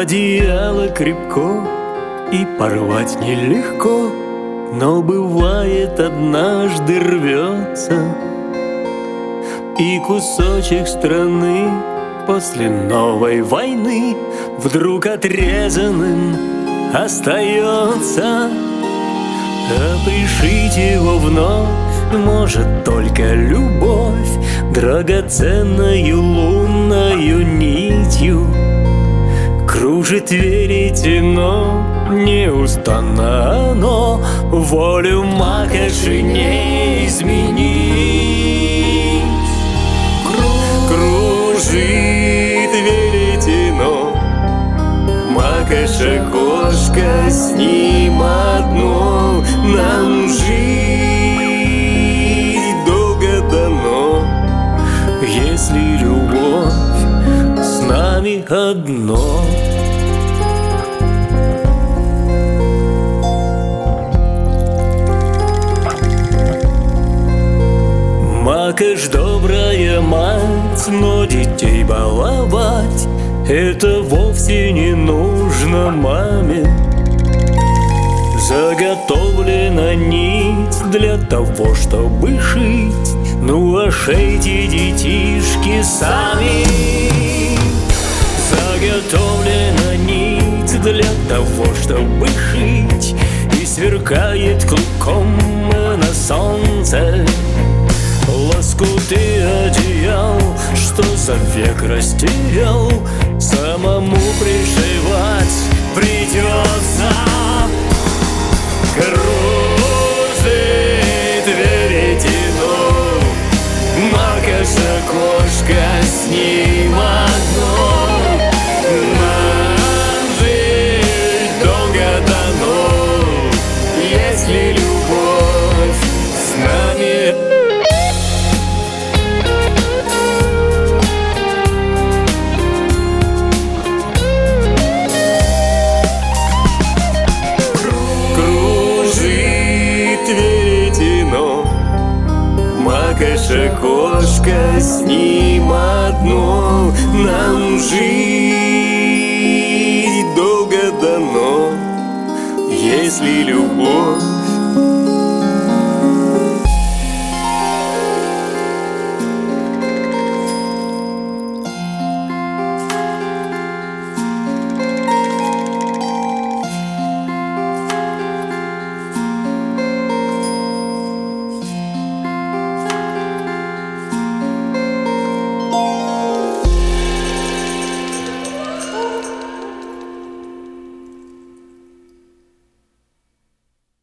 Одеяло крепко и порвать нелегко, но бывает однажды рвется, и кусочек страны после новой войны вдруг отрезанным остается. А пришить его вновь может только любовь, драгоценною лунною нитью. Кружит веретено, неустанно оно, волю Макоши не изменить. Кружит веретено, Макоша кошка, с ним одно нам жить долго дано, если любовь с нами одно. Макош добрая мать, но детей баловать это вовсе не нужно маме. Заготовлена нить для того, чтобы шить, ну а шейте, детишки, сами. Заготовлена нить для того, чтобы шить, и сверкает клубком на солнце лоскуты одеял, что за век растерял, самому пришивать придется. Кружит веретено, Макоша кошка, с ним одно нам жить долго дано, если любовь с нами. Макоша кошка, с ним одно нам жить долго дано, если любовь